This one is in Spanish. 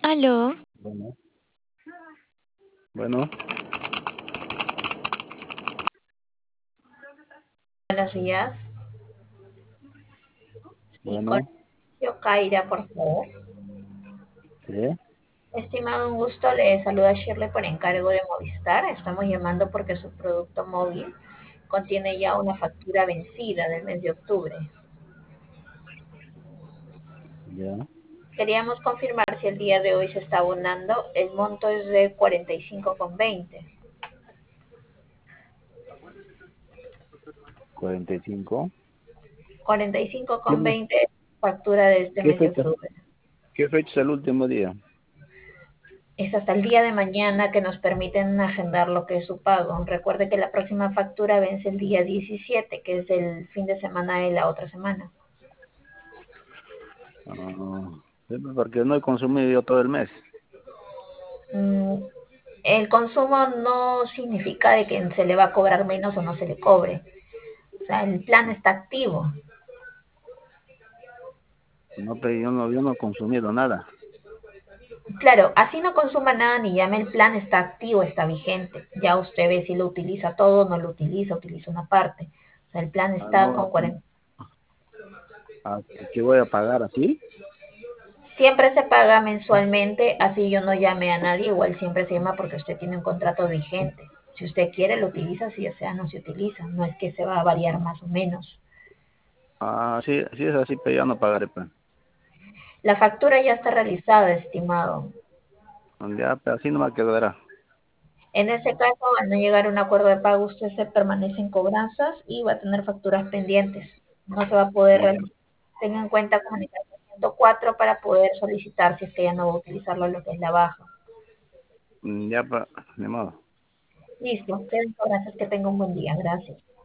Aló, Bueno, bueno, Buenos días. Sí, con bueno, Kaira, por favor. sí, Estimado, un gusto. Le saluda Shirley por encargo de Movistar. Estamos llamando porque su producto móvil contiene ya una factura vencida del mes de octubre. ya, Queríamos confirmar si el día de hoy se está abonando. El monto es de 45,20. 45. Cuarenta y cinco ¿Qué, con veinte factura de este qué mes de fecha, octubre. qué fecha es el último día? Es hasta el día de mañana que nos permiten agendar lo que es su pago. Recuerde que la próxima factura vence el día 17, que es el fin de semana de la otra semana. Ah, sí, porque no he consumido yo todo el mes. Mm, el consumo no significa de que se le va a cobrar menos o no se le cobre. O sea, el plan está activo. No, pero yo no he consumido nada. Claro, así no consuma nada ni llame, el plan está activo, está vigente. Ya usted ve si lo utiliza todo, no lo utiliza, utiliza una parte. O sea, el plan Ah, está no, con 40. ¿qué voy a pagar así? Siempre se paga mensualmente, así yo no llame a nadie, igual siempre se llama porque usted tiene un contrato vigente. Si usted quiere, lo utiliza, si desea, no se utiliza. No es que se va a variar más o menos. Ah, sí, sí es así, pero ya no pagaré, pues. La factura ya está realizada, estimado. Ya, pero así no me quedará. En ese caso, al no llegar a un acuerdo de pago, usted se permanece en cobranzas y va a tener facturas pendientes. No se va a poder Ya, realizar. Tenga en cuenta comunicarse al 104 para poder solicitar si es que ya no va a utilizarlo lo que es la baja. ya, ni modo. Listo, queden cobranzas, que tenga un buen día. Gracias.